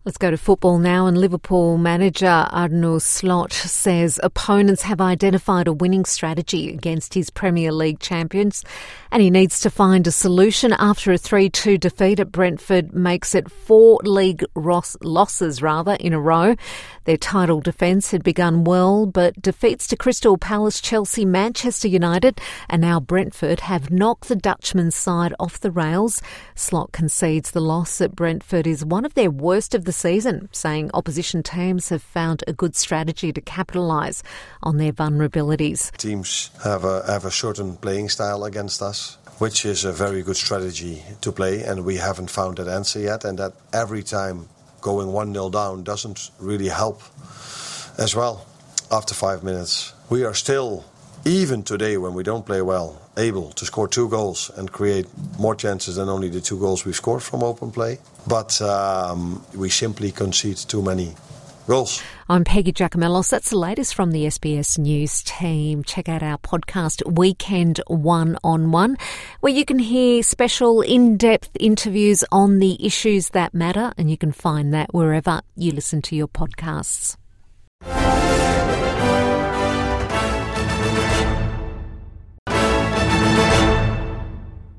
Let's go to football now, and Liverpool manager Arne Slot says opponents have identified a winning strategy against his Premier League champions, and he needs to find a solution after a 3-2 defeat at Brentford makes it 4 league losses in a row. Their title defence had begun well, but defeats to Crystal Palace, Chelsea, Manchester United and now Brentford have knocked the Dutchman's side off the rails. Slot concedes the loss at Brentford is one of their worst of the season, saying opposition teams have found a good strategy to capitalise on their vulnerabilities. Teams have a certain playing style against us, which is a very good strategy to play, and we haven't found that answer yet, and that every time going 1-0 down doesn't really help as well. After 5 minutes, we are still, even today when we don't play well, able to score 2 goals and create more chances than only the 2 goals we've scored from open play. But we simply concede too many goals. I'm Peggy Giacomellos. That's the latest from the SBS News team. Check out our podcast, Weekend 1-on-1, where you can hear special in-depth interviews on the issues that matter, and you can find that wherever you listen to your podcasts.